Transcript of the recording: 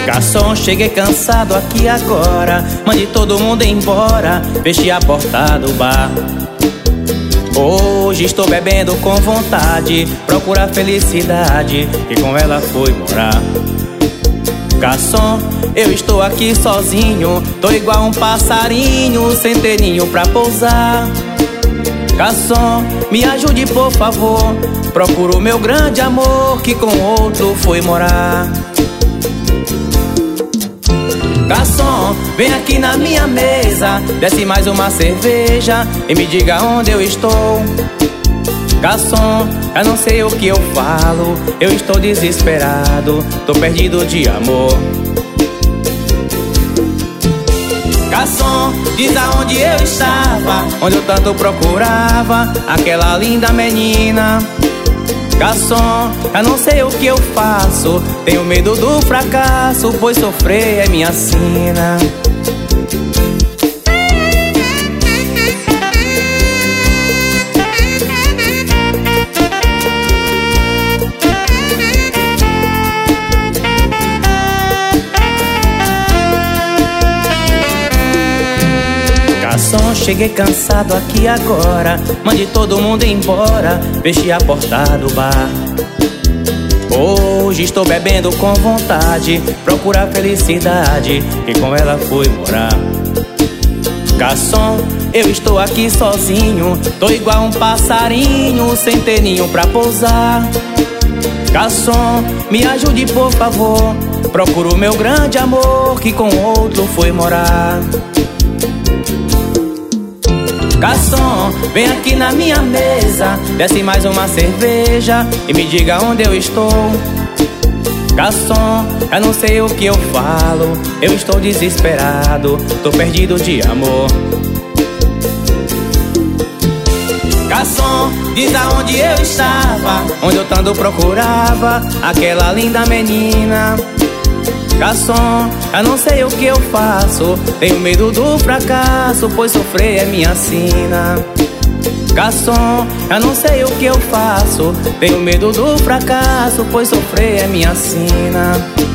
Garçom, cheguei cansado aqui agora. Mande todo mundo embora, feche a porta do bar. Hoje estou bebendo com vontade, procura a felicidade que com ela foi morar. Garçom, eu estou aqui sozinho, tô igual um passarinho sem ter ninho pra pousar. Garçom, me ajude por favor, procuro meu grande amor que com outro foi morar. Garçom, vem aqui na minha mesa, desce mais uma cerveja e me diga onde eu estou. Garçom, eu não sei o que eu falo, eu estou desesperado, tô perdido de amor. Garçom, diz aonde eu estava, onde eu tanto procurava aquela linda menina. Garçom, eu não sei o que eu faço, tenho medo do fracasso, pois sofrer é minha sina. Garçom, cheguei cansado aqui agora, mande todo mundo embora, feche a porta do bar. Hoje estou bebendo com vontade, procura a felicidade que com ela foi morar. Garçom, eu estou aqui sozinho, tô igual um passarinho sem ter ninho pra pousar. Garçom, me ajude por favor, procuro meu grande amor que com outro foi morar. Garçom, vem aqui na minha mesa, desce mais uma cerveja e me diga onde eu estou. Garçom, eu não sei o que eu falo, eu estou desesperado, tô perdido de amor. Garçom, diz aonde eu estava, onde eu tanto procurava aquela linda menina. Garçom, eu não sei o que eu faço, tenho medo do fracasso, pois sofrer é minha sina. Garçom, eu não sei o que eu faço, tenho medo do fracasso, pois sofrer é minha sina.